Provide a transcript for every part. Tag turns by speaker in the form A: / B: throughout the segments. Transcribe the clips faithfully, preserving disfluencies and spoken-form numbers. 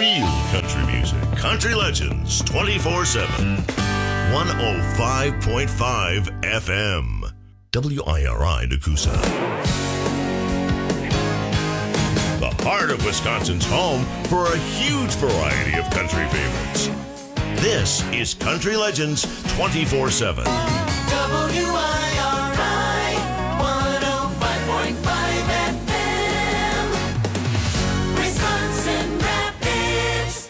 A: real country music. Country Legends twenty-four seven. one oh five point five F M. W I R I Nakusa. The heart of Wisconsin's home for a huge variety of country favorites. This is Country Legends twenty-four seven.
B: W I R I one oh five point five F M. Wisconsin Rapids.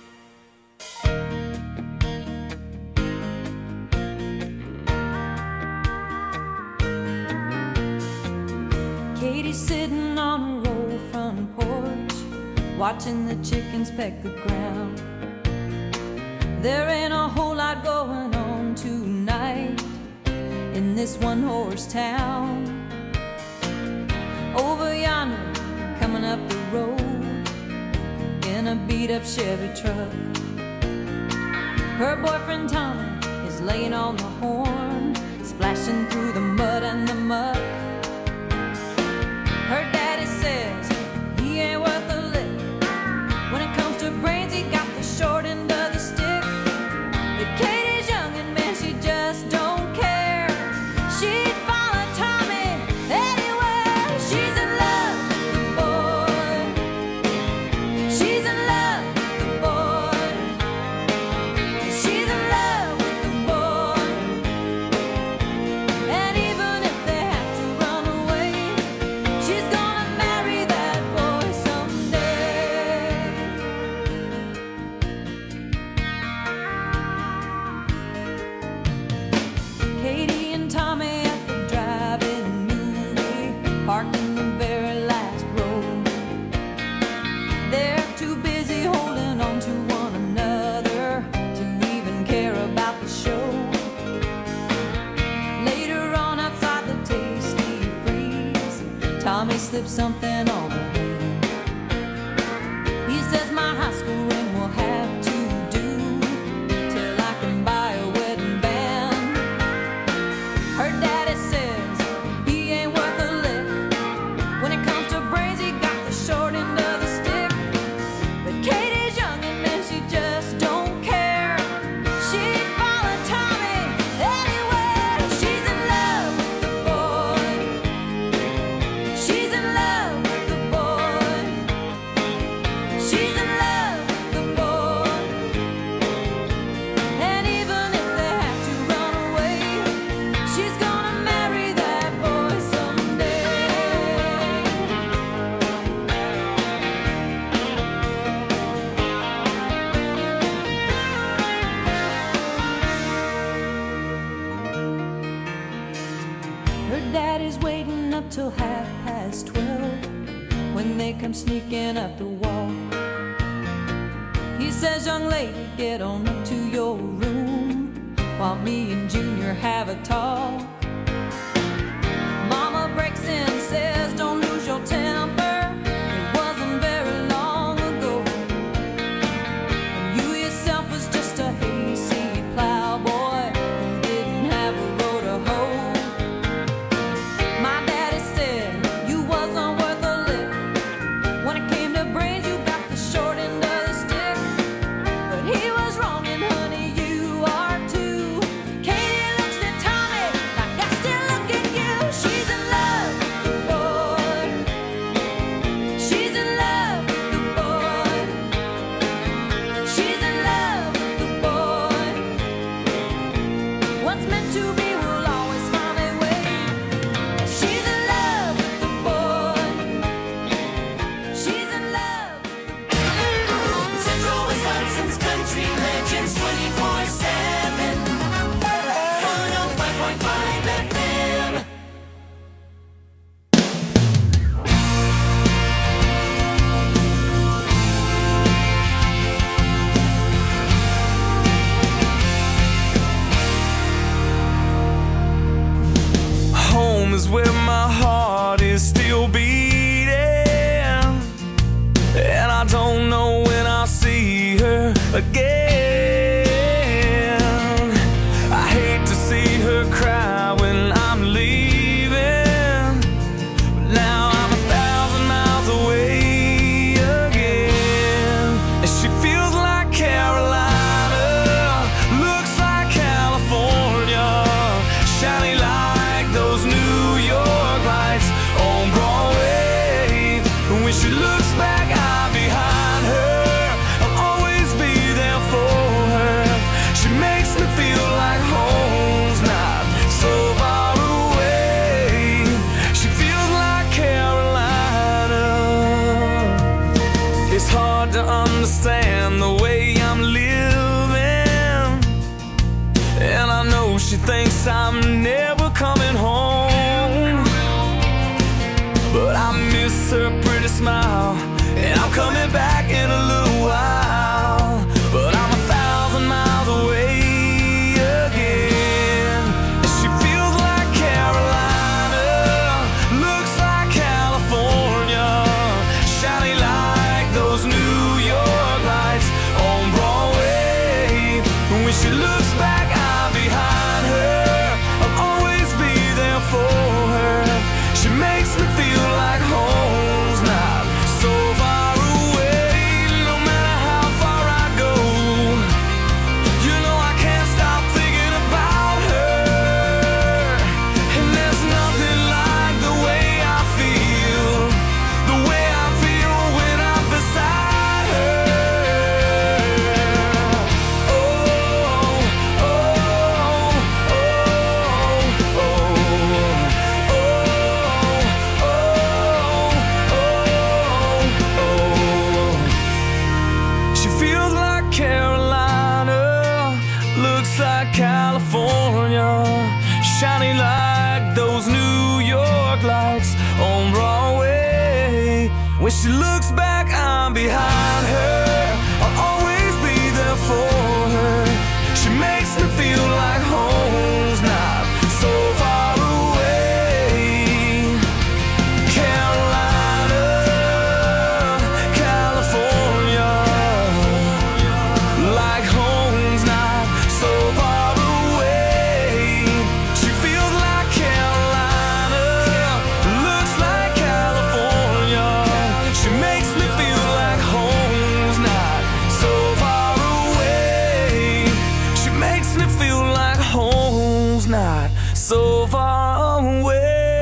C: Katie's sitting on a roll front porch, watching the chickens peck the ground. There ain't a whole lot going on tonight in this one-horse town. Over yonder, coming up the road in a beat-up Chevy truck, her boyfriend Tommy is laying on the horn, splashing through the mud and the muck. Her daddy says he ain't worth a lick. When it comes to brains, he got the short end of the stick. But Katie's young and man, she just don't care. She'd follow Tommy anywhere. She's in love with the boy. She's in love with the boy. She's in love with the boy. And even if they have to run away, she's gonna marry that boy someday. Katie and Tommy at the drive-in movie, parked in the very last row. They're too busy holding on to one another to even care about the show. Later on outside the Tasty Freeze, Tommy slips something on her hand. He says my high school ring will have to do till I can buy a wedding band. Her daddy says he ain't worth a lick. When it comes to brains, he got the short end of the stick. But Katie's young and man, she just don't care. She'd follow Tommy anywhere. She's in love with the boy. She's in love with the boy. She's in love with the boy. And even if they have to run away, she's gonna marry that boy someday. Her daddy's waiting up till half past twelve when they come sneaking up the wall. He says, young lady, get on up to your room while me and Junior have a talk. Mama breaks in and says, don't lose your temper. It wasn't very long ago. And you yourself was just a hayseed plowboy who didn't have a road to hoe. My daddy said you wasn't worth a lick. When it came to brains, you got the short end of the stick. But he was wrong, and honey, you are too. Katie looks at Tommy like I still look at you. She's in love with the boy. She's in love with the boy. She's in love with the boy. What's meant to be will always find a way. She's in love with the boy. She's in love with the boy.
B: Central Wisconsin's Country Legends twenty-four seven. one oh five point five F M.
D: Home is where my heart is still beating, and I don't know when I'll see her again. understand the way I'm living, and I know she thinks I'm never coming home, but I miss her pretty smile, and I'm coming back in a little while, but I'm a thousand miles away again. And she feels like Carolina, looks like California, shiny like those New York lights on Broadway. And when she looks back, I'm behind her, I'll always be there for her. She makes me feel like home's not so far away. No matter how far I go, you know I can't stop thinking about her. And there's nothing like the way I feel, the way I feel when I'm beside her. Oh, oh, oh, oh, oh, oh, oh, oh. She feels like Carolina, looks like California, shining like those New York lights on Broadway. When she looks back, I'm behind her, I'll always be there for her. She makes me feel like home's not so far away. Carolina, California, like home's not so far away. She feels like Carolina, looks like California. She makes me feel like home's not so far away. She makes me feel like home's not so far away.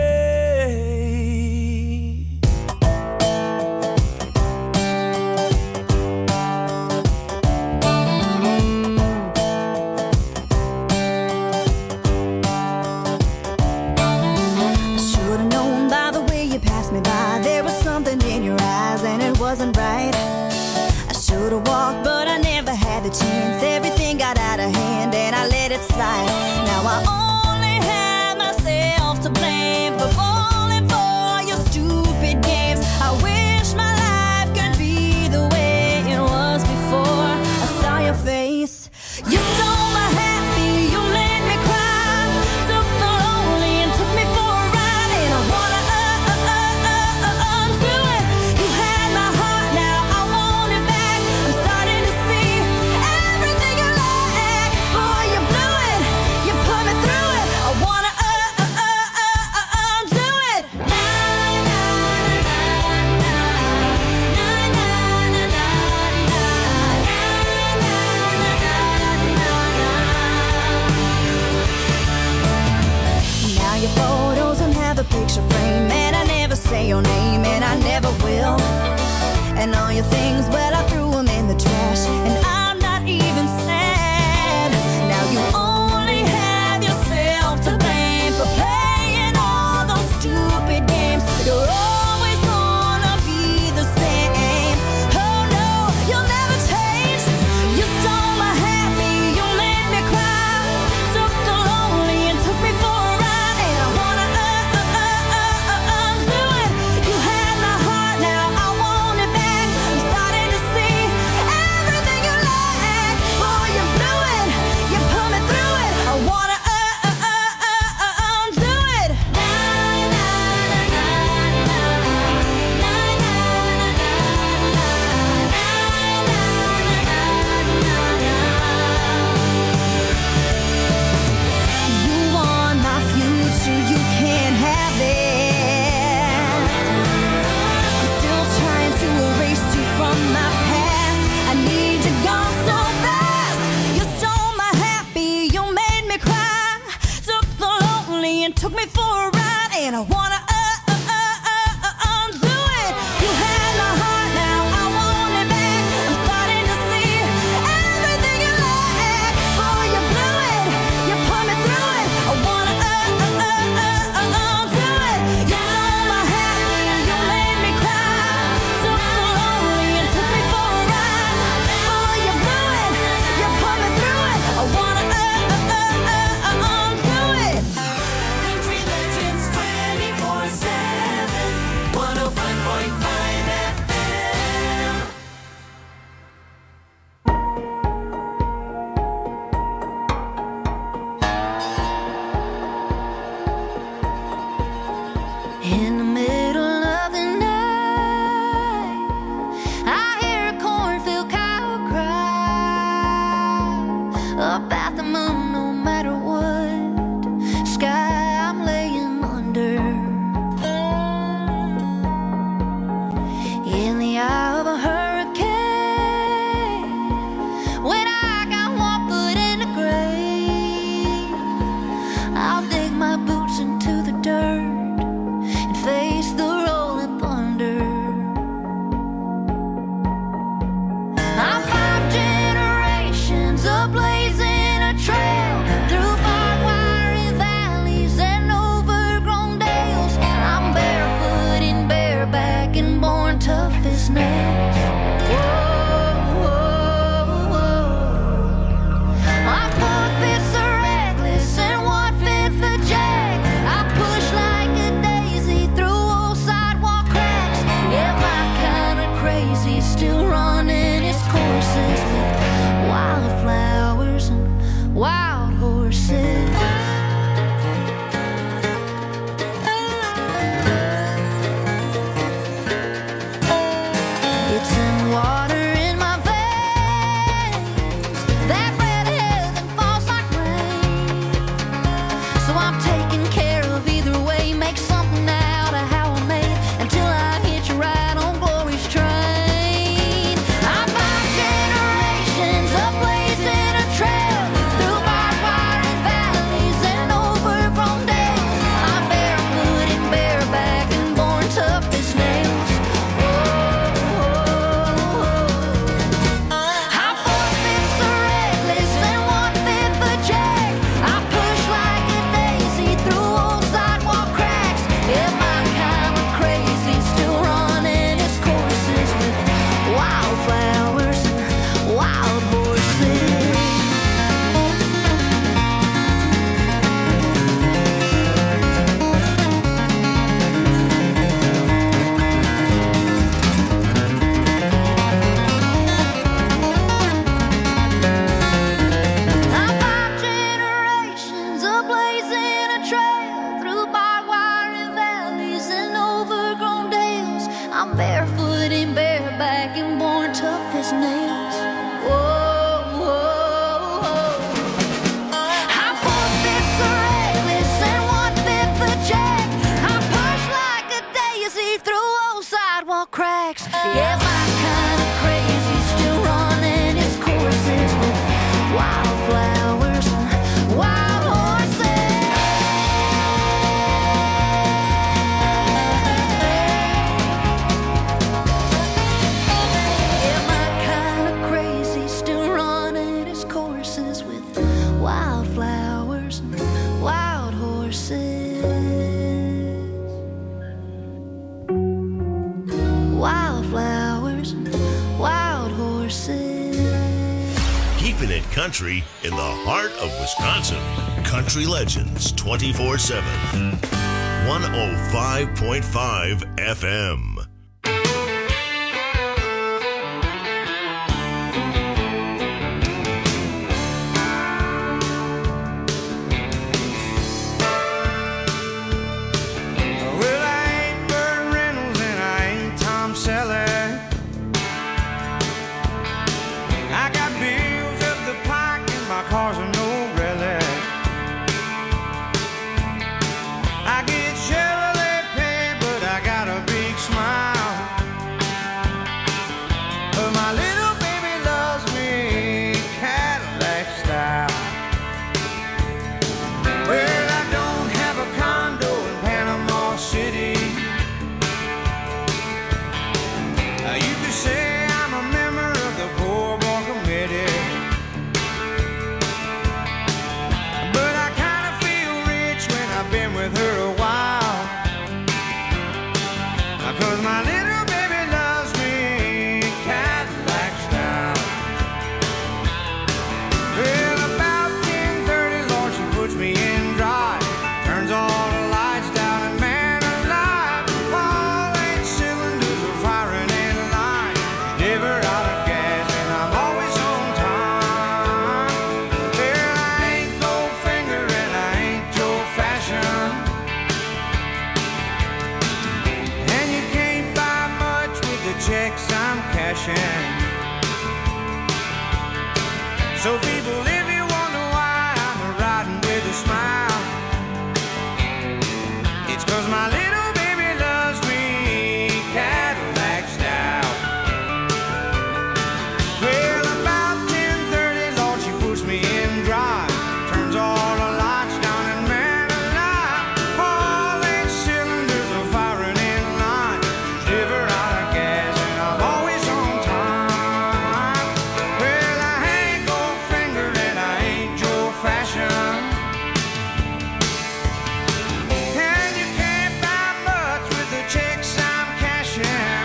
E: Should've known by the way you passed me by, there was something in your eyes and it wasn't right. I should've walked, but I never had the chance. Everything got out of hand and I let it slide. Now I only have myself to blame for falling for your stupid games. I wish my life could be the way it was before I saw your face. You stole my happy, you made me cry, took the lonely and took me for a ride, and I wanna uh, uh, uh, uh, uh, undo it. You had my heart, now I want it back. I'm starting to see everything you lack. Boy, you blew it, you put me through it. I wanna uh, uh, uh, uh, uh, undo it. Na, na, na, na, na, na, na, na, now your photos don't have a picture frame, and I never say your name, and I never will. And all your things, well, I threw them in the trash, and I'm not even sad. Now you only have yourself to blame for playing all those stupid games. You're always gonna be the same. Oh no, you'll never change. You stole my happy, you made me cry, took the lonely and took me for a ride, and I wanna uh, uh, uh, uh, uh, undo it. You had my heart, now I want it back. I'm starting to
C: Yeah, my kind of crazy still running its courses with wildflowers and wild horses. Yeah, my kind of crazy still running its courses with wildflowers and wild horses. Wildflowers and wild horses.
A: Keeping it country in the heart of Wisconsin. Country Legends twenty-four seven. one oh five point five F M.
F: Well, I ain't Burt Reynolds and I ain't Tom Selleck. I got bills up the pike and my car's a no relic. I get Chevrolet pay, but I got a big smile. But my little baby loves me Cadillac style. Well, I don't have a condo in Panama City. Uh, you could say I'm a member of the poor boy committee. But I kind of feel rich when I've been with her a while. Uh, Cause my little baby loves me Cadillac style. Well, about ten thirty, Lord, she puts me in drive. Turns all the lights down and man alive. All eight cylinders are firing in line. Never out of gas and I'm always on time. Well, I ain't Goldfinger and I ain't Joe Fashion. And you can't buy much with the checks I'm cashing. So people, if you wonder why I'm riding with a smile, it's 'cause my little baby loves me Cadillac style. Well, about ten thirty, Lord, she puts me in drive. Turns all the lights down and man alive. All eight cylinders are firing in line. Never out of gas and I'm always on time. Well, I ain't Goldfinger and I ain't Joe Fashion. And you can't buy much with the checks I'm cashing.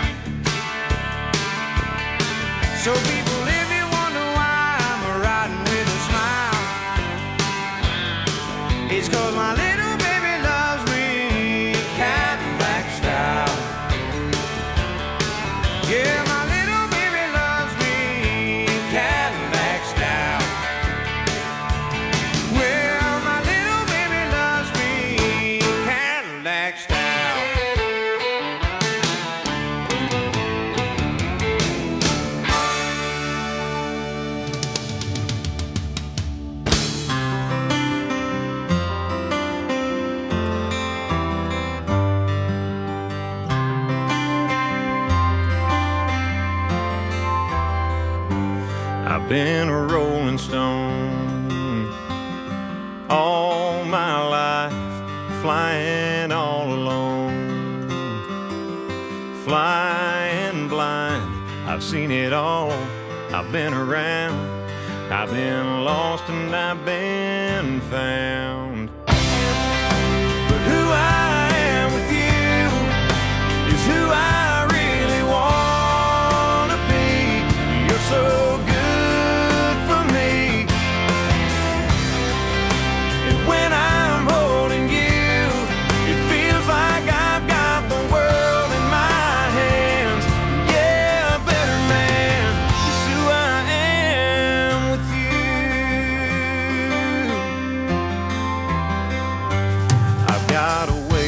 F: So people, if you wonder why I'm riding with a smile, it's 'cause my little baby loves me Cadillac style. Yeah, my little baby loves me Cadillac style. Well, my little baby loves me Cadillac style. I've been a rolling stone all my life, flying all alone, flying blind. I've seen it all, I've been around, I've been lost and I've been found. But who I am with you is who I really want to be. You're so good for me. And when I'm holding you, it feels like I've got the world in my hands. Yeah, a better man is who I am with you. I've got a way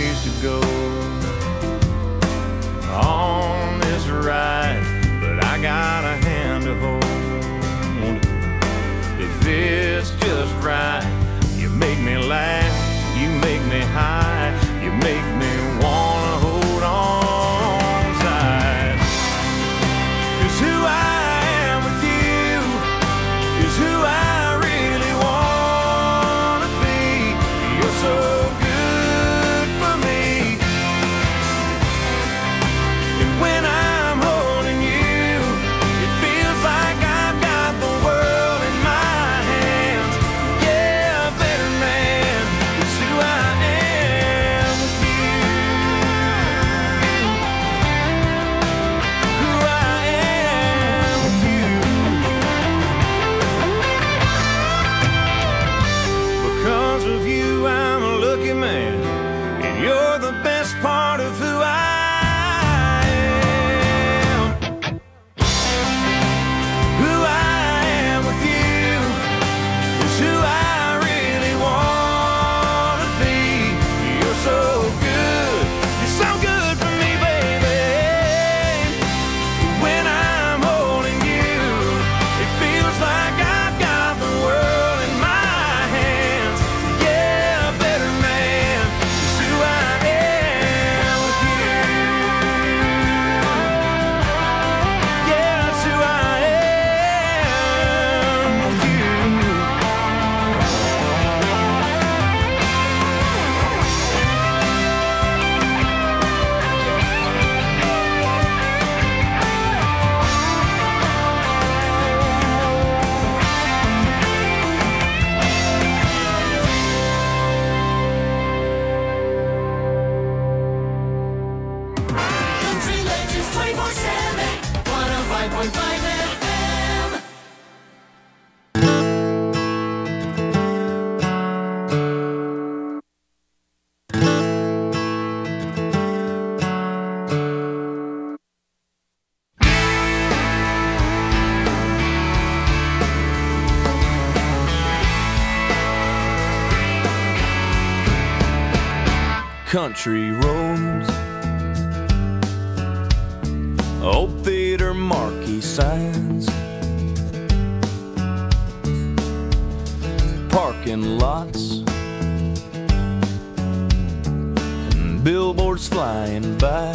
D: country roads, old theater marquee signs, parking lots, and billboards flying by,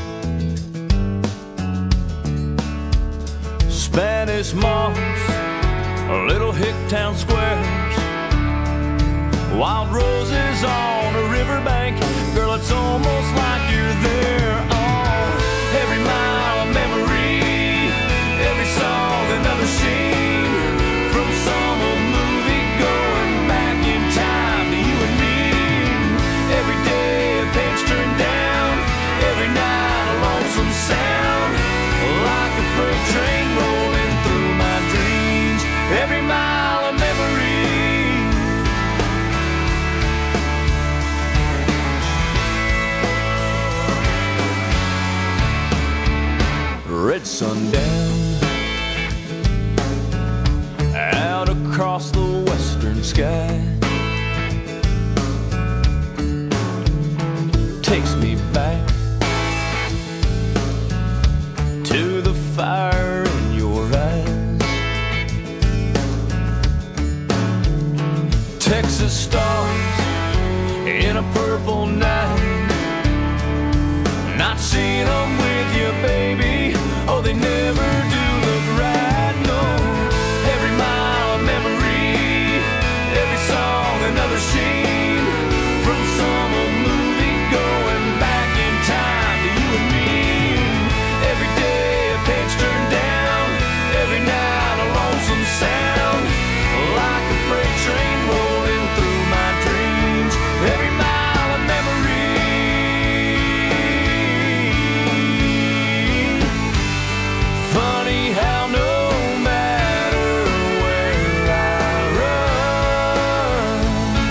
D: Spanish moss, little hick town squares, wild roses on a riverbank. Girl, it's almost like you're there. Oh, every mile of memory, every song another scene, from some old movie going back in time to you and me. Every day a page turned down, every night a lonesome sound, like a freight train rolling through my dreams. Every mile of memory. Red sundown out across the western sky takes me back to the fire in your eyes. Texas stars in a purple night, not seeing them with you, baby. Oh, they never do look right, no. Every mile of memory, every song another scene, from some old movie going back in time to you and me. Every day a page turned down, every night a lonesome sound, like a freight train rolling through my dreams. Every mile of memory. Funny how no matter where I run,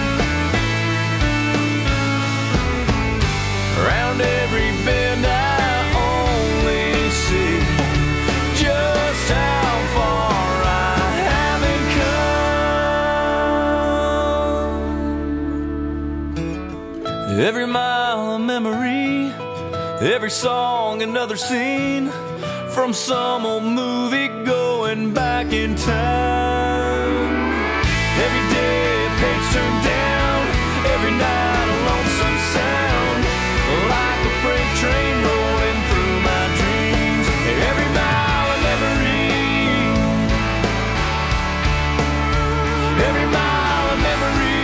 D: around every bend I only see just how far I haven't come. Every mile a memory, every song another scene, from some old movie going back in time. Every day a page turned down, every night a lonesome sound, like a freight train rolling through my dreams. Every mile a memory, every mile a memory,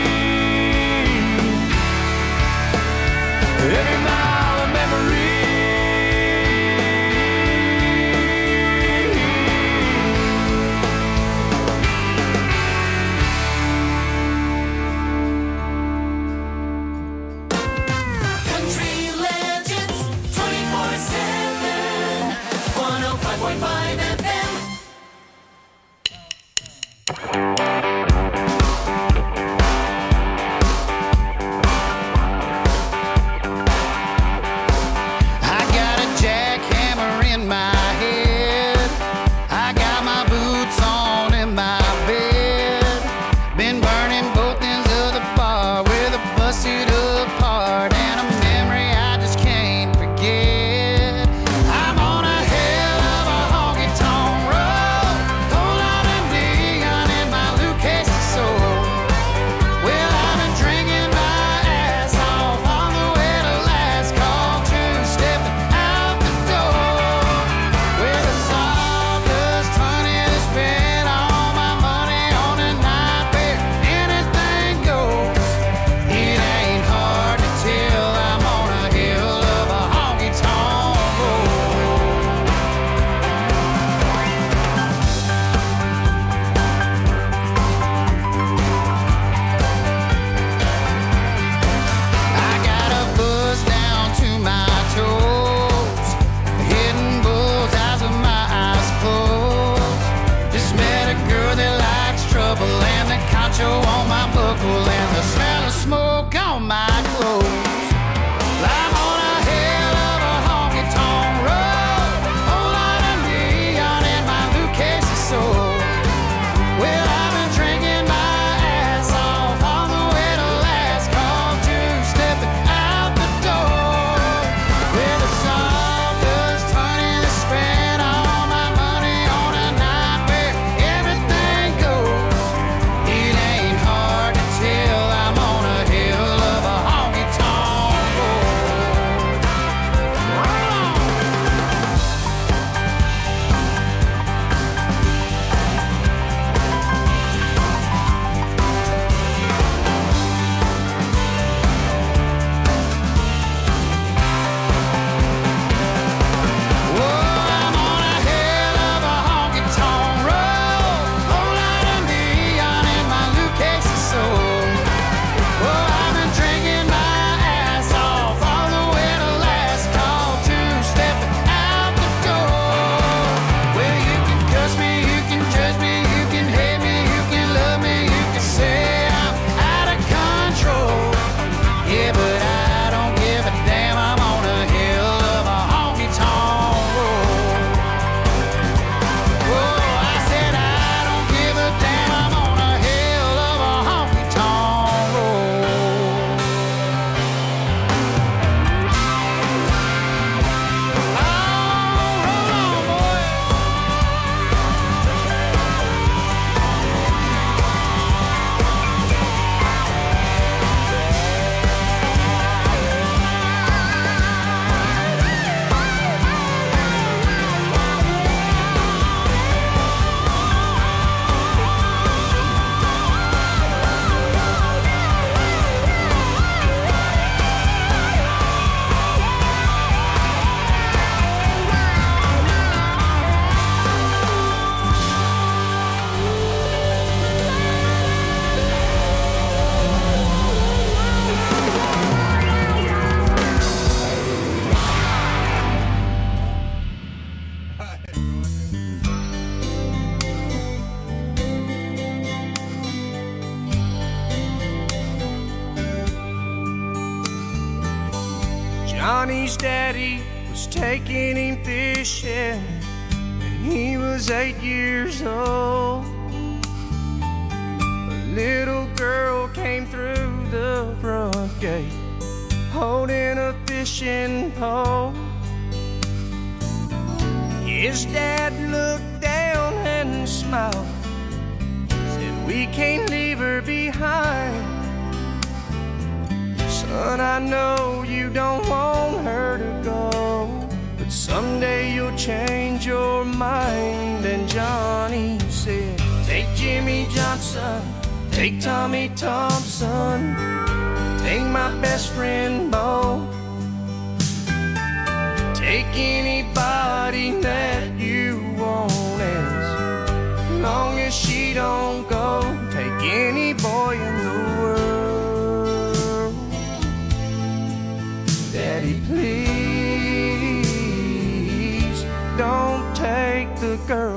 D: every mile a memory.
B: Country Legends twenty-four seven, one oh five point five F M.
G: I got a jackhammer in my head. I got my boots on in my bed. Been burning both ends of the bar with a busted apart and a memory I just can't forget. I'm on a hell of a honky tonk road. Whole lot of neon in my Lucas soul. Well, I've been drinking my ass off on the way to last call to stepping out the door. With a sawdust honey to spend all my money on a night where anything goes. It ain't hard to tell I'm on a hill of a honky tonk road. I got a buzz down to my toes, hitting bullseyes with my eyes closed. Just met a girl that likes trouble and the concho on my buckle and the smell of smoke on my clothes. I'm on a hell of a honky tonk road, whole lot of neon in my Lucas soul. Well, I've been drinking my ass off on the way to last call to stepping out the
H: Johnny's daddy was taking him fishing when he was eight years old. A little girl came through the front gate holding a fishing pole. His dad looked down and smiled, said, "We can't leave her behind. Son, I know you don't want her to go, but someday you'll change your mind." And Johnny said, "Take Jimmy Johnson, take Tommy Thompson, take my best friend Bo, take anybody that you want, as long as she don't go. Take any boy in the world. Daddy, please don't take the girl."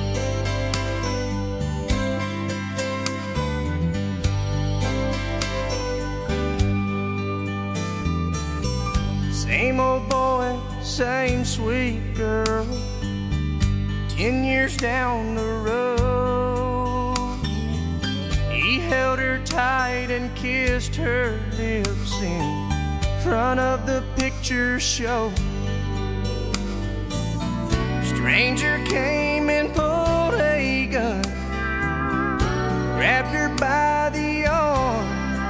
H: Same old boy, same sweet girl. Ten years down the road, he held her tight and kissed her lips in front of the picture show. Stranger came and pulled a gun, grabbed her by the arm,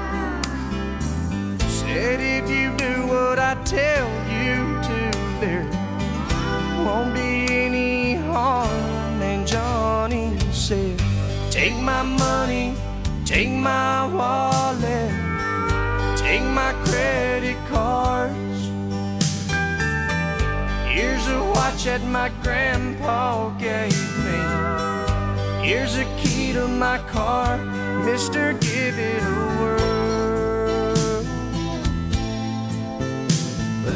H: said, "If you do what I tell you to, there won't be any harm." And Johnny said, "Take my money, take my wallet, take my credit cards. Here's a watch that my grandpa gave me. Here's a key to my car. Mister, give it a whirl. But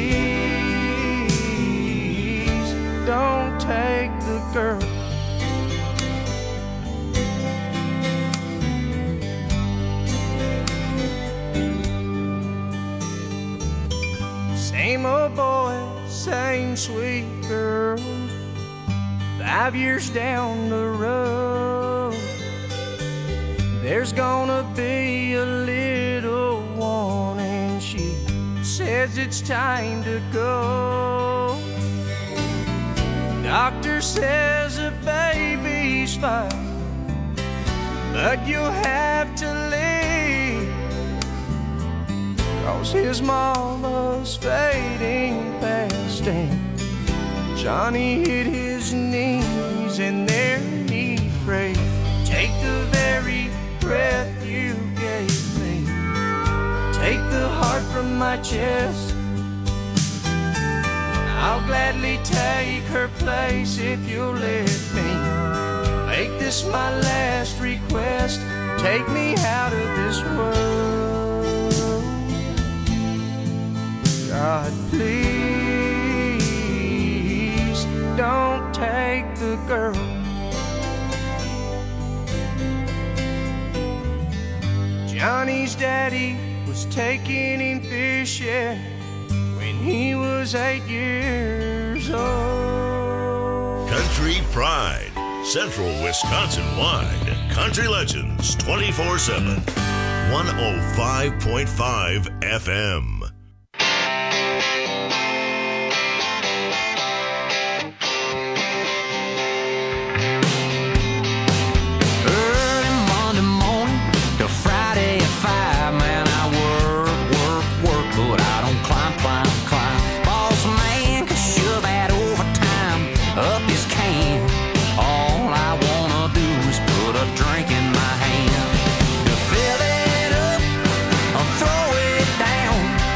H: please don't take the girl." Same old boy, same sweet girl. Five years down the road, there's gonna be a little one, and she says it's time to go. Doctor says the baby's fine, but you'll have to leave, 'cause his mama's fading fast. And Johnny hit his knees and there he prayed, "Take the very breath you gave me, take the heart from my chest. I'll gladly take her place if you'll let me make this my last request. Take me out of this world. God, please don't take the girl." Johnny's daddy was taking him fishing when he was eight years old.
A: Country Pride, Central Wisconsin-wide. Country Legends twenty-four seven. one oh five point five F M.
D: Drink in my hand to fill it up or throw it down.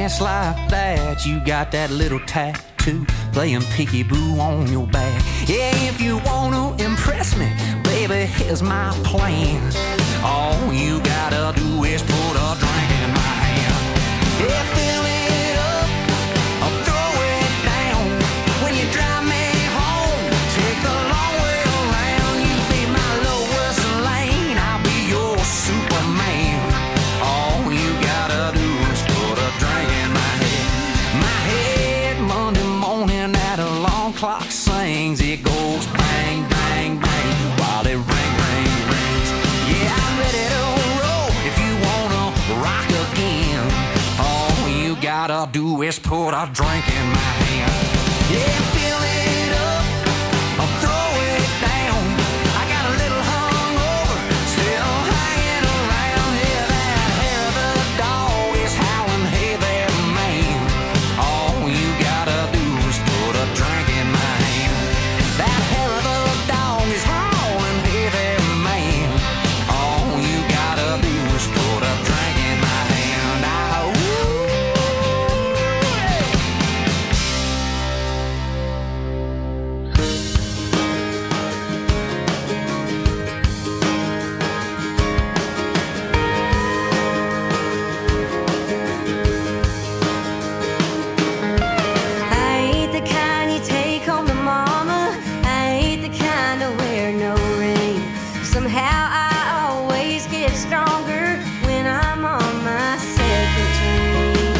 I: ass like that, you got that little tattoo playing peekaboo on your back. Yeah, if you wanna impress me, baby, here's my plan. All you gotta do is put a drink in my hand. Yeah, fill it up, I'll throw it down. When you drive me home, take the long way around. You be my Lois Lane, I'll be your Superman. All you gotta do is put a drink in my head. My head Monday morning at alarm clock sings. It goes bang, bang, bang while it ring, ring, rings. Yeah, I'm ready to roll if you wanna rock again. All you gotta do is put a drink in my hand. Yeah, fill it up, I'll throw it down. I got a little hungover, still hanging around. Yeah, that hair of the dog is howling, hey there, man. All you gotta do is put a drink in my hand. That hair of the dog is howling, hey there, man. All you gotta do is put a drink in my hand. Ah, ooh.
E: I ain't the kind you take home to mama. I ain't the kind to wear no ring. Somehow I always get stronger when I'm on my second drink.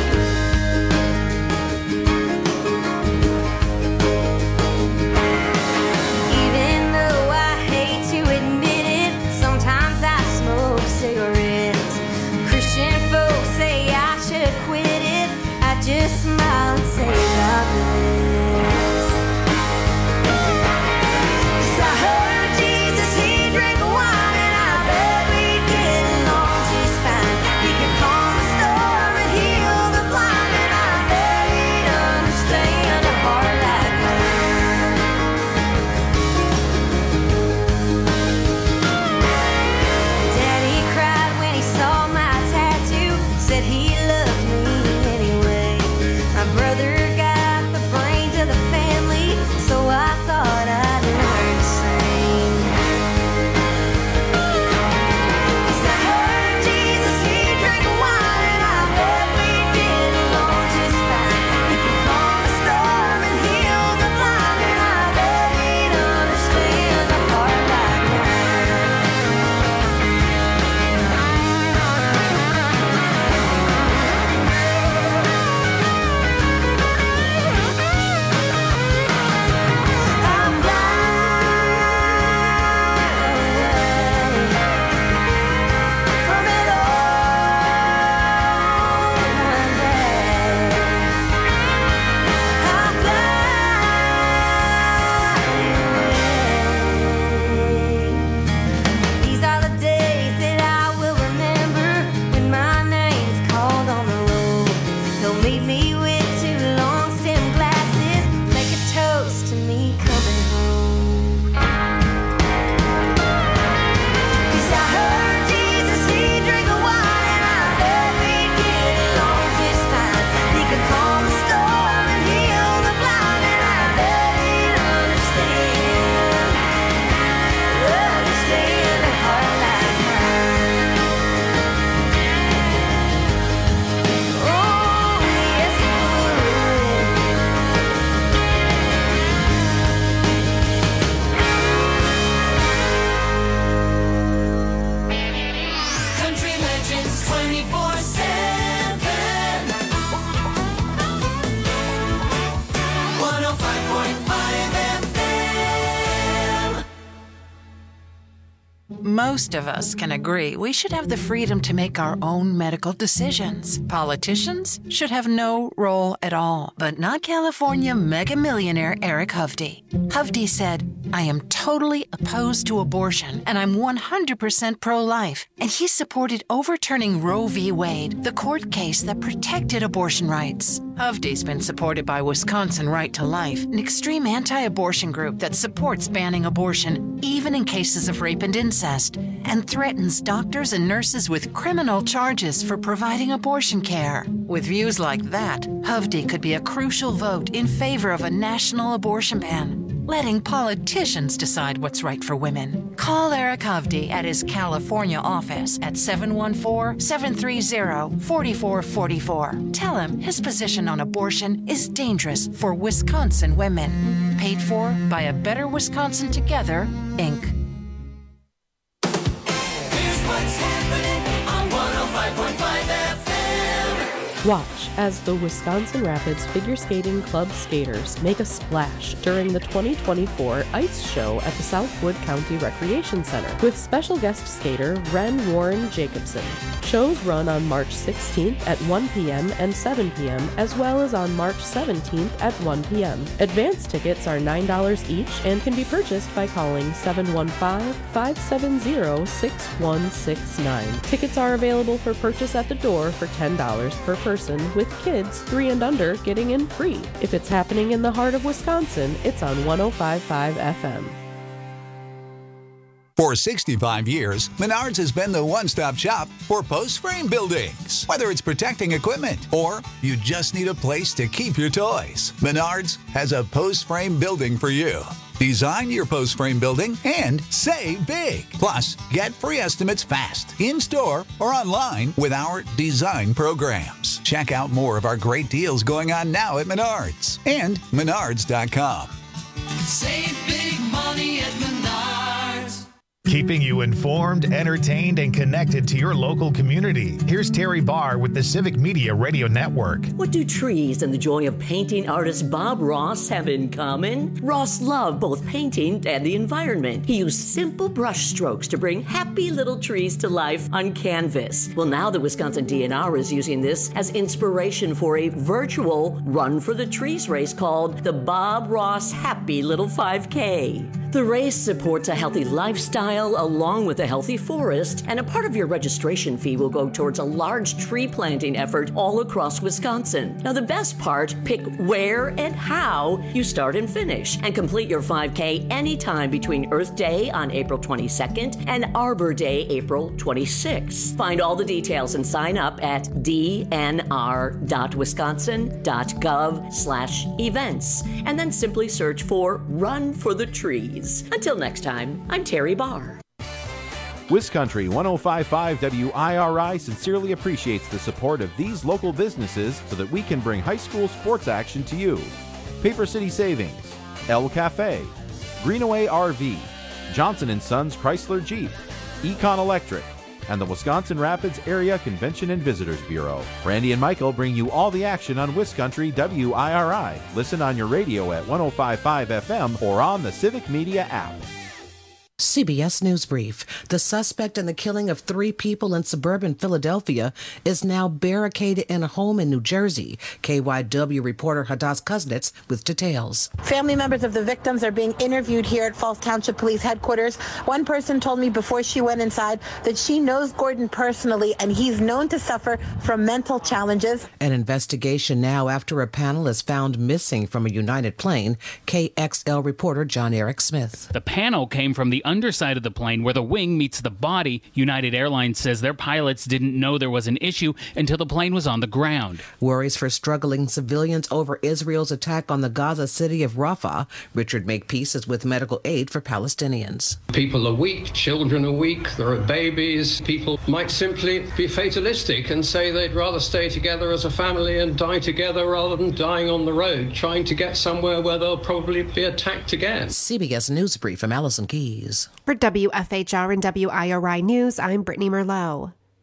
E: Even though I hate to admit it, sometimes I smoke cigarettes. Christian folks say I should quit it. I just smile and say God bless. 'Cause I heard Jesus, he drank wine, and I bet we'd get along just fine. He could calm the storm and heal the blind, and I bet he'd understand a heart like mine. Daddy cried when he saw my tattoo, said he loved me anyway. My brother got the brains of the family, so I thought I'd learn to sing. 'Cause I heard Jesus, he drank wine, and I bet we'd get along just fine. He could calm the storm and heal the blind, and I bet he'd understand a heart like I'll fly away from it all one day. I'll fly away. These are the days that I will remember when my name's called on the road. He'll meet me with two long stem glasses, make a toast to me coming home. 'Cause I heard Jesus, he drank a wine, and I bet we'd get along just fine. He could calm the storm and heal the blind, and I bet he'd understand, understand a heart like mine. Oh, yes, he would.
B: Country Legends twenty-four seven. one oh five point five F M.
J: Most of us can agree we should have the freedom to make our own medical decisions. Politicians should have no role at all, but not California mega millionaire Eric Hovde. Hovde said, I am totally opposed to abortion, and I'm one hundred percent pro-life. And he supported overturning Roe v. Wade, the court case that protected abortion rights. Hovde's been supported by Wisconsin Right to Life, an extreme anti-abortion group that supports banning abortion, even in cases of rape and incest, and threatens doctors and nurses with criminal charges for providing abortion care. With views like that, Hovde could be a crucial vote in favor of a national abortion ban, letting politicians decide what's right for women. Call Eric Hovde at his California office at seven one four, seven three zero, four four four four. Tell him his position on abortion is dangerous for Wisconsin women. Paid for by A Better Wisconsin Together, Incorporated.
B: Here's what's happening on one oh five point five F M.
K: Watch as the Wisconsin Rapids Figure Skating Club skaters make a splash during the twenty twenty-four Ice Show at the Southwood County Recreation Center with special guest skater Ren Warren Jacobson. Shows run on March sixteenth at one p.m. and seven p.m. as well as on March seventeenth at one p.m. Advance tickets are nine dollars each and can be purchased by calling seven one five, five seven zero, six one six nine. Tickets are available for purchase at the door for ten dollars per person, with kids three and under getting in free. If it's happening in the heart of Wisconsin, it's on one oh five point five F M.
L: For sixty-five years, Menards has been the one-stop shop for post-frame buildings. Whether it's protecting equipment or you just need a place to keep your toys, Menards has a post-frame building for you. Design your post-frame building and save big. Plus, get free estimates fast, in-store or online with our design programs. Check out more of our great deals going on now at Menards and menards dot com.
B: Save big money at Menards.
M: Keeping you informed, entertained, and connected to your local community. Here's Terry Barr with the Civic Media Radio Network.
N: What do trees and the joy of painting artist Bob Ross have in common? Ross loved both painting and the environment. He used simple brush strokes to bring happy little trees to life on canvas. Well, now the Wisconsin D N R is using this as inspiration for a virtual Run for the Trees race called the Bob Ross Happy Little five K. The race supports a healthy lifestyle along with a healthy forest, and a part of your registration fee will go towards a large tree planting effort all across Wisconsin. Now, the best part, pick where and how you start and finish, and complete your five K anytime between Earth Day on April twenty-second and Arbor Day, April twenty-sixth. Find all the details and sign up at d n r dot wisconsin dot gov slash events, and then simply search for Run for the Trees. Until next time, I'm Terry Barr.
O: WisCountry one oh five point five W I R I sincerely appreciates the support of these local businesses so that we can bring high school sports action to you. Paper City Savings, El Cafe, Greenaway R V, Johnson and Sons Chrysler Jeep, Econ Electric, and the Wisconsin Rapids Area Convention and Visitors Bureau. Randy and Michael bring you all the action on WisCountry W I R I. Listen on your radio at one oh five point five F M or on the Civic Media app.
P: C B S News Brief. The suspect in the killing of three people in suburban Philadelphia is now barricaded in a home in New Jersey. K Y W reporter Hadass Kuznets with details.
Q: Family members of the victims are being interviewed here at Falls Township Police Headquarters. One person told me before she went inside that she knows Gordon personally and he's known to suffer from mental challenges.
P: An investigation now after a panel is found missing from a United plane. K X L reporter John Eric Smith.
R: The panel came from the underside of the plane where the wing meets the body. United Airlines says their pilots didn't know there was an issue until the plane was on the ground.
P: Worries for struggling civilians over Israel's attack on the Gaza city of Rafah. Richard Makepeace is with medical aid for Palestinians.
S: People are weak, children are weak, there are babies. People might simply be fatalistic and say they'd rather stay together as a family and die together rather than dying on the road, trying to get somewhere where they'll probably be attacked again.
P: C B S News Brief from Allison Keys.
T: For W F H R and W I R I News, I'm Brittany Merlot.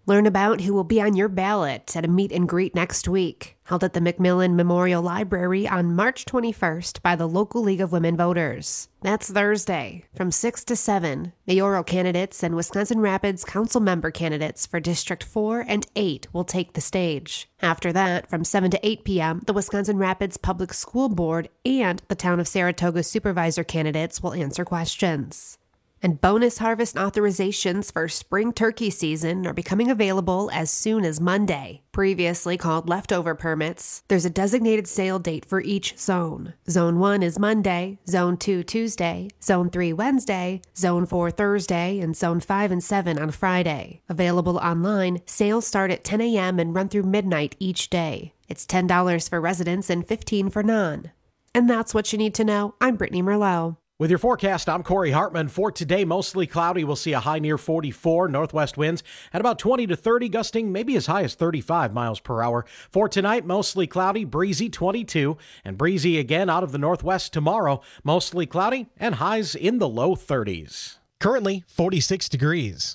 T: Learn about who will be on your ballot at a meet and greet next week, held at the Macmillan Memorial Library on March twenty-first by the local League of Women Voters. That's Thursday, from six to seven. Mayoral candidates and Wisconsin Rapids council member candidates for District four and eight will take the stage. After that, from seven to eight p.m., the Wisconsin Rapids Public School Board and the Town of Saratoga supervisor candidates will answer questions. And bonus harvest authorizations for spring turkey season are becoming available as soon as Monday. Previously called leftover permits, there's a designated sale date for each zone. Zone one is Monday, Zone two Tuesday, Zone three Wednesday, Zone four Thursday, and Zone five and seven on Friday. Available online, sales start at ten a.m. and run through midnight each day. It's ten dollars for residents and fifteen dollars for non. And that's what you need to know. I'm Brittany Merlot.
U: With your forecast, I'm Corey Hartman. For today, mostly cloudy. We'll see a high near forty-four, northwest winds at about twenty to thirty, gusting maybe as high as thirty-five miles per hour. For tonight, mostly cloudy, breezy twenty-two, and breezy again out of the northwest tomorrow. Mostly cloudy and highs in the low thirties.
V: Currently, forty-six degrees.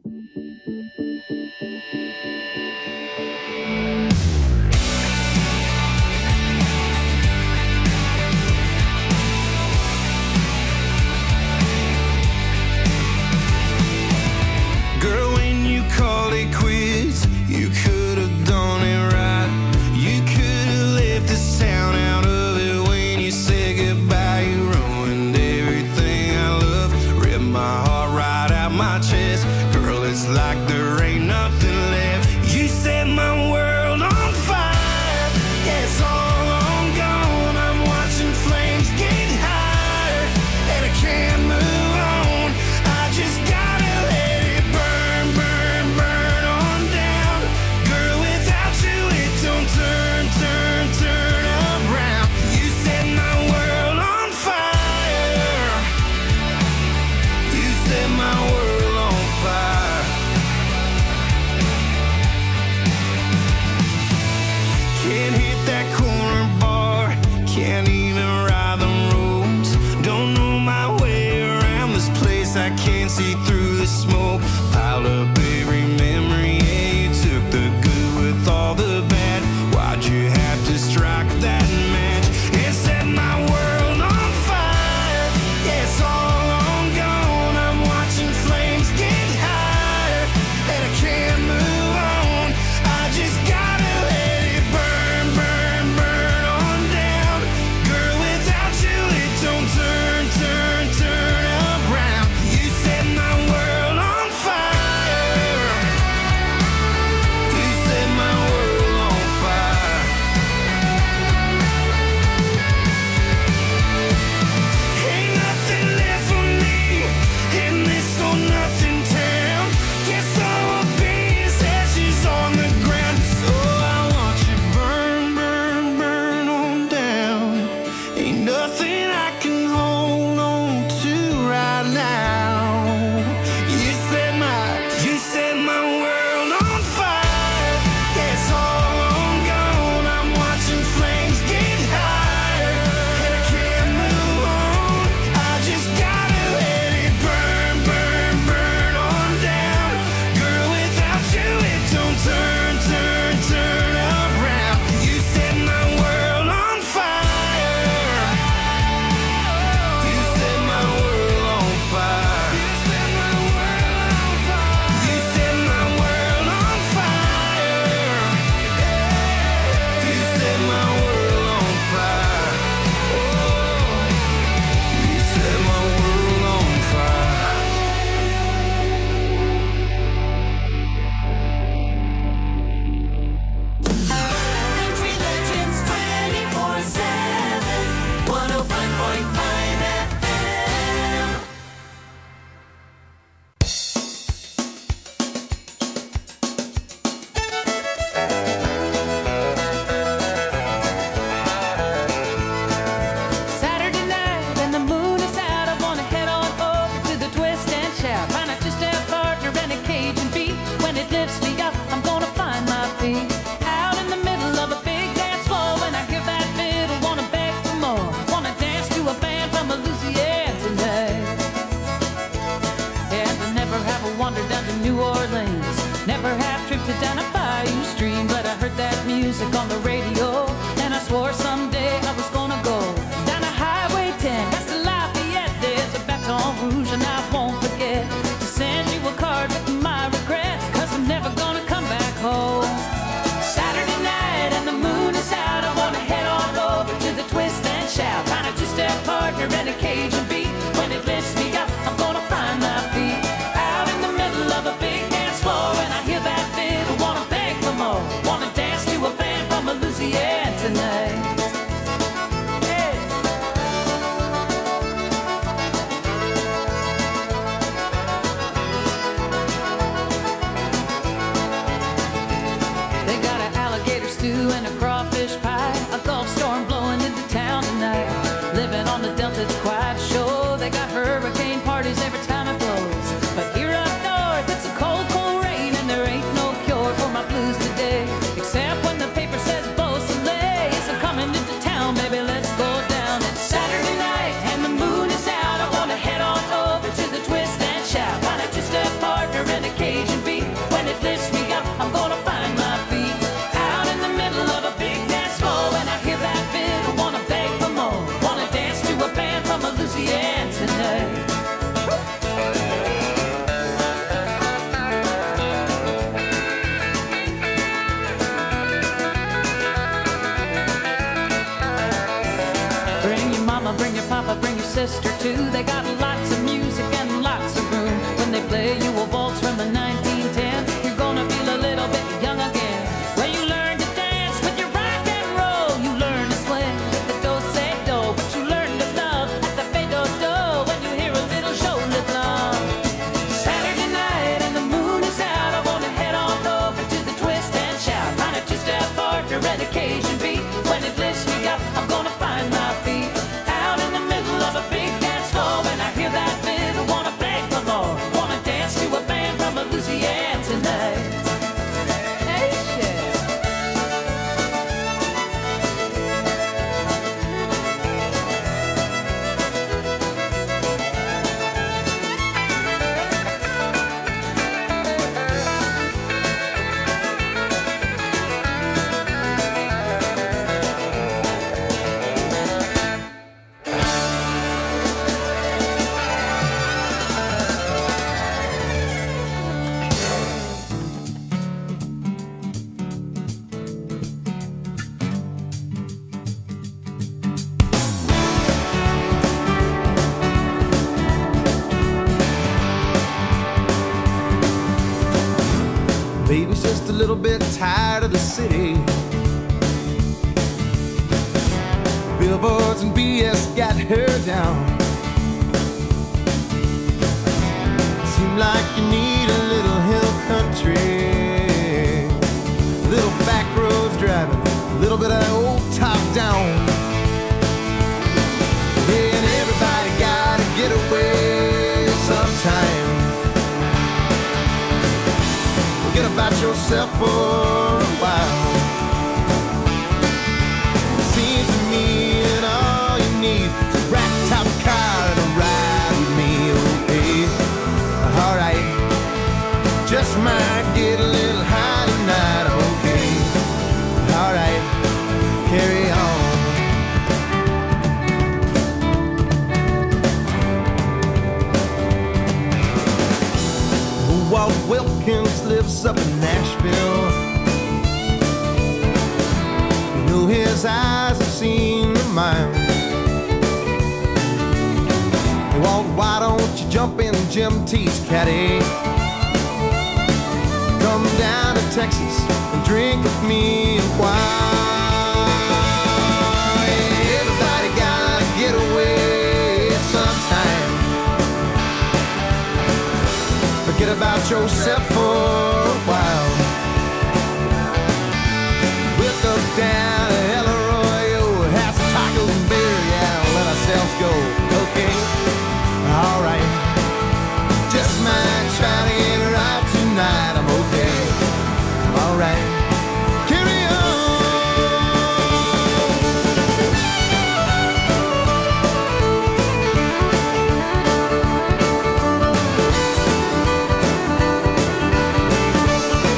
D: Girl, when you called it quits, you could have done it right. You could have left this town out of it when you said goodbye. You ruined everything I love, ripped my heart right out my chest. Girl, it's like there ain't nothing left. You set my world on fire. Yeah, it's all on gone. I'm watching flames get higher, and I can't move on. I just gotta let it burn, burn, burn on down. Girl, without you it don't turn, turn, turn around. You set my world on fire. You set my world on fire. Can't hit that corner bar, can't even ride the roads. Don't know my way around this place, I can't see through the smoke. Piled up every memory, yeah, you took the good with all the bad. Why'd you have to strike that match and set my world on fire? Yeah, it's all on gone. I'm watching flames get higher, and I can't move on. I just gotta let it burn, burn, burn on down. Girl, without you it don't turn, turn, turn around. You set my world on fire. You set my world on fire. Ain't nothing left for me in this or nothing town. Guess I will be as ashes on the ground. So I want you burn, burn, burn on down. Ain't nothing I can hold on to right now. You set my, you set my world on fire. Yeah, it's all on gone. I'm watching flames get higher, and I can't move on. I just gotta let it burn, burn, burn on down. Girl, without you it don't turn, turn, turn around. You set my world on fire. You set my world on fire. You set my world on fire. You set my world on fire. You set my world on fire. You set my world on fire.
B: Country Legends twenty-four seven, one oh five point five F M.
C: Saturday night and the moon is out. I wanna head on over to the twist and shout. Find a two-step partner and a Cajun beat. When it lifts me up, I'm gonna find my feet. Out in the middle of a big dance floor, when I hear that fiddle, wanna beg for more. Wanna dance to a band from Louisiana tonight. And I never have a wander down to New Orleans. Never have posted down a bayou stream, but I heard that music on the radio, and I swore someday I was gonna go down a Highway ten, past the Lafayette. There's a Baton Rouge, and I won't forget to send you a card with my regrets, cause I'm never gonna come back home. Saturday night and the moon is out, I wanna head on over to the Twist and Shout, find a two-step partner and a Cajun beat. When it lifts me up, I'm gonna find my feet out in the middle of a big dance floor, and I hear that fiddle, wanna beg for more, wanna dance to a band from Louisiana tonight. Hey. They got an alligator stew and a crawfish pie, a Gulf storm blowing into town tonight. Living on the Delta, it's quite a show. They got hurricane parties every time it blows. But here up north, it's a cold, cold rain, and there ain't no cure for my blues today, except when the paper says Beausoleil is coming into town. Baby, let's go down. It's Saturday night and the moon is out. I wanna head on over to the Twist and Shout, find a two-step partner and a Cajun beat. When it lifts me up, I'm gonna find my feet out in the middle of a big dance floor, and I hear that fiddle, wanna beg for more, wanna dance to a band from Louisiana tonight. Bring your mama, bring your papa, bring your sister too. They got lots of music and lots of room. When they play you a waltz from the nineteen ten, you're gonna feel a little bit young again. When you learn to dance with your rock and roll, you learn to swing the do-se-do, but you learn to love at the fe-do-do when you hear a little show live long. Saturday night and the moon is out, I wanna head on over to the Twist and Shout, find a two-step partner and a Cajun beat. When it lifts me up, I'm gonna find my feet out in the middle of a big dance floor, when I hear that fiddle, wanna beg for more, wanna dance to a band from Louisiana tonight. Hey, shit.
F: Baby's just a little bit tired of the city. Billboards and B S got her down. Seem like you need a little hill country, little back roads driving, a little bit of old top down. Yeah, and everybody gotta get away sometime. Forget about yourself for a while. Seems to me that all you need is a rat top car and a ride with me, okay? Alright, just might get a little high tonight, okay? Alright, carry on. Walt Wilkins lives up in Nashville. You know his eyes have seen the mine. Hey, Walt, why don't you jump in Jim T's caddy? Come down to Texas and drink with me a while. Hey, everybody gotta get away sometime. Forget about yourself for a while. We'll go down to El Arroyo, have some tacos and beer, yeah, let ourselves go, okay? Alright, just might try to get right tonight, I'm okay. Alright, carry on.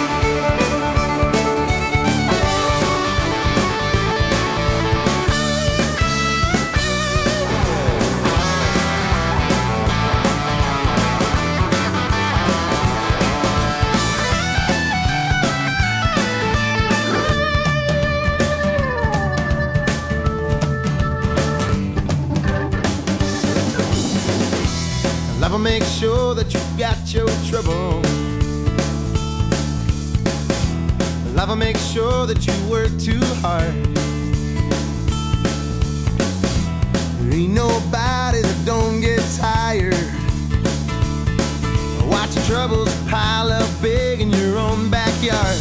F: about your trouble. Love will make sure that you work too hard. There ain't nobody that don't get tired. Watch your troubles pile up big in your own backyard.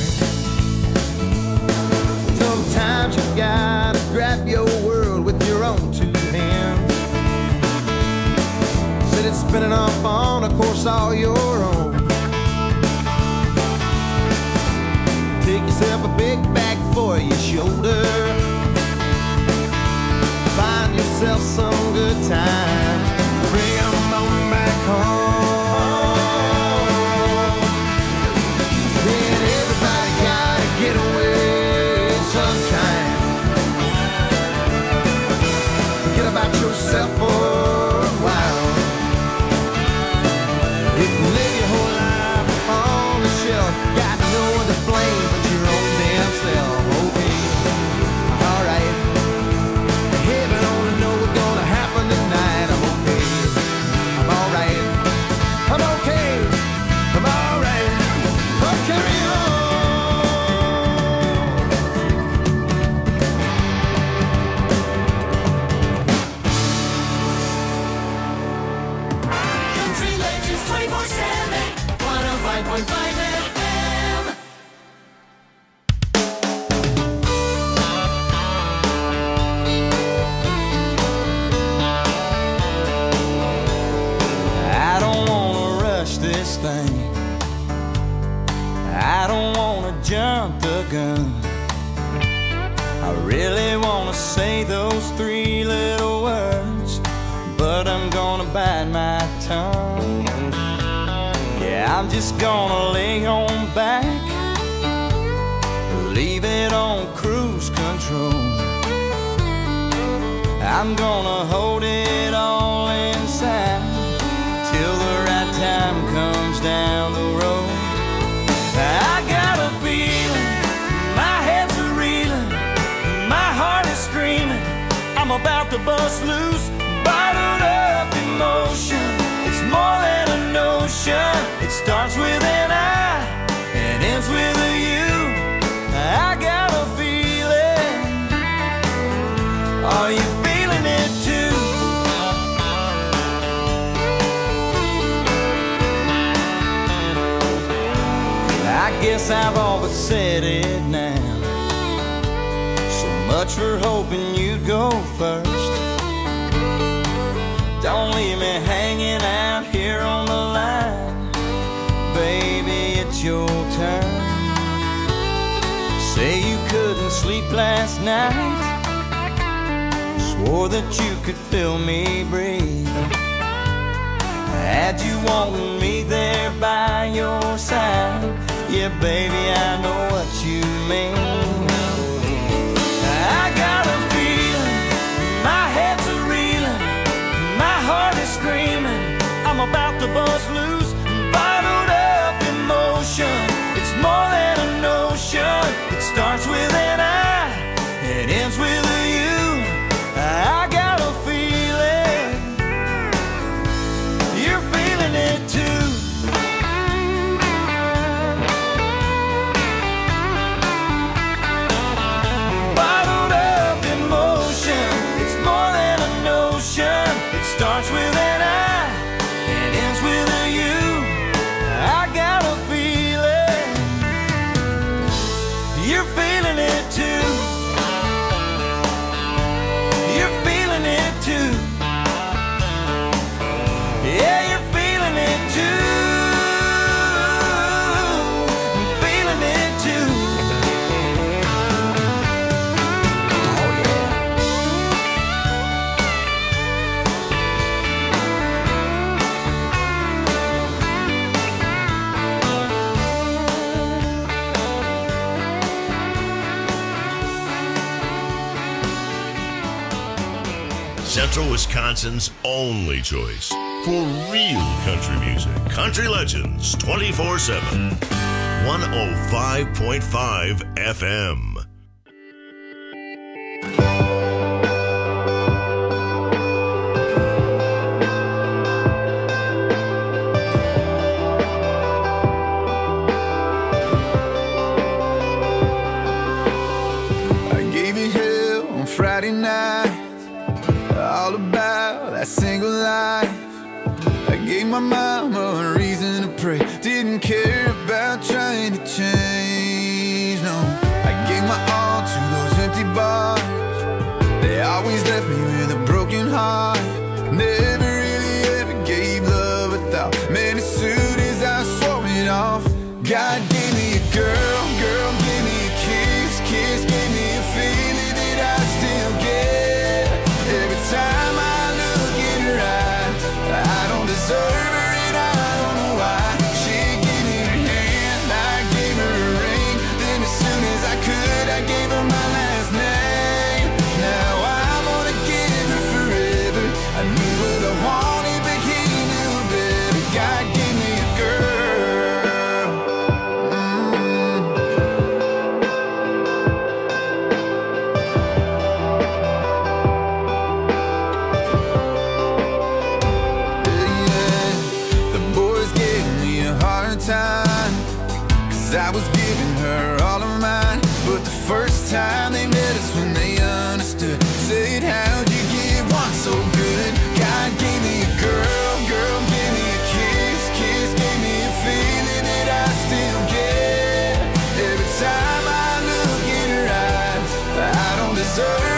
F: Sometimes you gotta grab your world with your own two hands. Set it spinning off on a course all your own. Take yourself a big bag for your shoulder. Find yourself some good times. Bring 'em on back home. Then everybody gotta get away sometime. Forget about yourself for a while. You can live your whole life on the shelf. Got no one to blame but your own damn self. Okay, alright. Heaven only know what's gonna happen tonight. I'm okay, I'm alright. I'm okay, I'm alright. Oh, carry on.
B: Country Legends twenty-four seven, one oh five point five F M.
D: I don't wanna rush this thing. I don't wanna jump the gun. I really wanna say those three little words, but I'm gonna bite my tongue. Yeah, I'm just gonna lay on back, leave it on cruise control. I'm gonna hold it all inside till the right time comes down the road. I got a feeling, my head's a reeling, my heart is screaming, I'm about to bust loose, bottled up emotion. It's more than a notion. It starts with an I and ends with a you. I got a feeling. Are you feeling it too? I guess I've all but said it now. So much for hoping you'd go first. Don't leave me hanging out here on the line. Baby, it's your turn. Say you couldn't sleep last night. Swore that you could feel me breathe. Had you wanting me there by your side. Yeah, baby, I know what you mean. I got a feeling, my head's a reeling, my heart is screaming, I'm about to bust loose, bottled up emotion. It's more than a notion. It starts with an I, it ends with a you. I got a feeling, you're feeling it too. Bottled up emotion. It's more than a notion. It starts with an I, it ends with a you. I got a feeling, you're feeling it too. You're feeling it too. Yeah, you're feeling it too. Feeling it too. Oh yeah.
A: Central Wisconsin's only choice for real country music. Country Legends twenty-four seven. one oh five point five F M.
F: care about trying to change, no. I gave my all to those empty bars. They always left me with a broken heart. Never really ever gave love a thought. Man, as soon as I swore it off, God gave me a girl, girl gave me a kiss, kiss gave me a feeling that I still get. Every time I look in her eyes, I don't deserve her and I don't know why. She gave me her hand, I gave her a ring. Then as soon as I could, I gave her my last name. Now I'm gonna give her forever. I knew what I wanted, but he knew better. God gave me a girl. Time, cause I was giving her all of mine. But the first time they met us when they understood, said, how'd you give one so good? God gave me a girl, girl gave me a kiss, kiss gave me a feeling that I still get. Every time I look in her eyes, I don't deserve